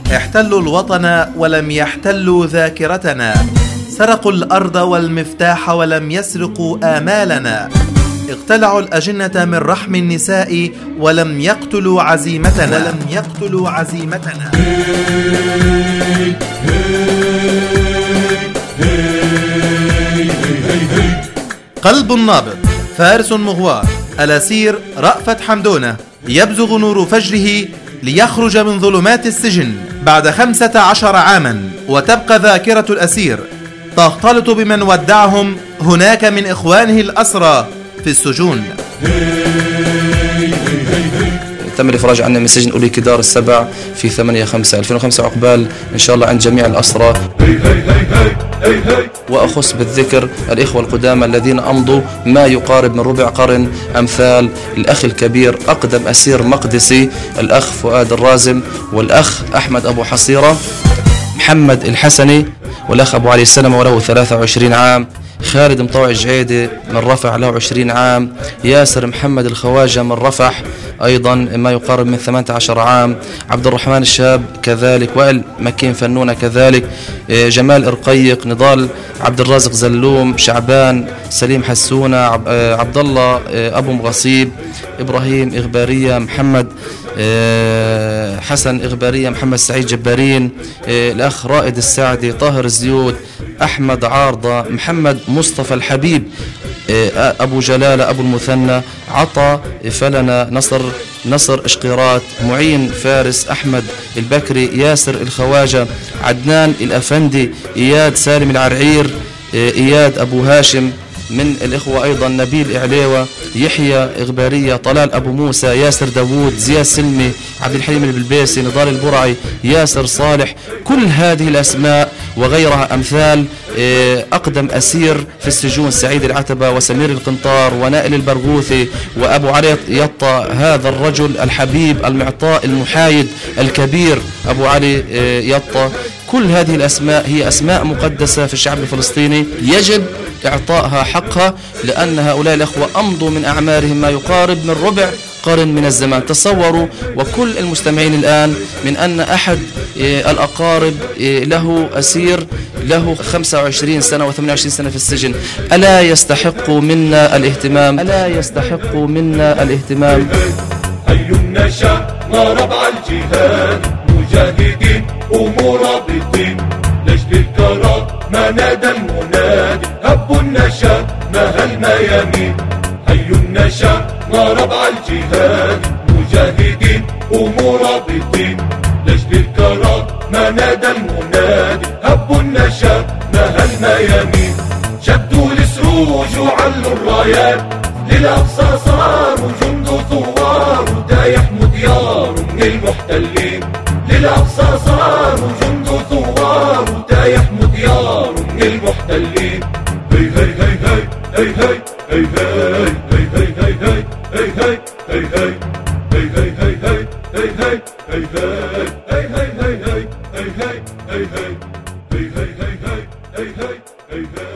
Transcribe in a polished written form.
احتلوا الوطن ولم يحتلوا ذاكرتنا، سرقوا الأرض والمفتاح ولم يسرقوا آمالنا، اقتلعوا الأجنة من رحم النساء ولم يقتلوا عزيمتنا. قلب نابض، فارس مغوار، الأسير رأفت حمدونة يبزغ نور فجره ليخرج من ظلمات السجن بعد 15 عاما، وتبقى ذاكرة الأسير تختلط بمن ودعهم هناك من إخوانه الأسرى في السجون. تم الإفراج عنا من سجن أوليكي دار السبع في 8/5/2005 عقبال إن شاء الله عند جميع الأسرى. وأخص بالذكر الإخوة القدامى الذين أمضوا ما يقارب من ربع قرن، أمثال الأخ الكبير أقدم أسير مقدسي الأخ فؤاد الرازم، والأخ أحمد أبو حصيرة، محمد الحسني، والأخ أبو علي السلمة وله 23 عام، خالد مطوع الجعيدي من رفح له 20 عام، ياسر محمد الخواجة من رفح أيضا ما يقارب من 18 عام، عبد الرحمن الشاب كذلك، وائل مكين فنونة كذلك، جمال إرقيق، نضال عبد الرازق زلوم، شعبان سليم حسونة، عبد الله أبو مغصيب، إبراهيم إغبارية، محمد حسن إغبارية، محمد سعيد جبارين، الأخ رائد السعدي، طاهر الزيود، أحمد عارضة، محمد مصطفى الحبيب، أبو جلالة، أبو المثنى، عطا فلنا، نصر إشقيرات، معين فارس، أحمد البكري، ياسر الخواجة، عدنان الأفندي، إياد سالم العرعير، إياد أبو هاشم من الإخوة أيضا، نبيل إعليوة، يحيى إغبارية، طلال أبو موسى، ياسر داوود، زياد سلمي، عبد الحليم البلبيسي، نضال البرعي، ياسر صالح. كل هذه الأسماء وغيرها أمثال أقدم أسير في السجون، سعيد العتبة وسمير القنطار ونائل البرغوثي وأبو علي يطا، هذا الرجل الحبيب المعطاء المحايد الكبير أبو علي يطا. كل هذه الأسماء هي أسماء مقدسة في الشعب الفلسطيني، يجب إعطائها حقها، لأن هؤلاء الأخوة أمضوا من أعمارهم ما يقارب من ربع قرن من الزمان. تصوروا وكل المستمعين الآن من أن أحد الأقارب له أسير له 25 سنة و28 سنة في السجن، ألا يستحق منا الاهتمام؟ حي النشا ما ربع الجهاد، مجاهدين ومرابطين لأجل الكرامة نادى المنادي، هبوا النشا ما هالميامين. حي النشا ما ربع الجهاد، مجاهدين ومرابطين لأجل الكرامة نادى المنادي، هبوا النشا ما هالميامين. شدوا السروج وعلوا الرايات، للأقصى صاروا جند ثوار ودا يحموا ديار من المحتلين. للأقصى صاروا جند ثوار ودا يحموا ديار من المحتلين. هي هي هي هي هي هي هي هي هي هي هي هي هي هي هي هي هي هي هي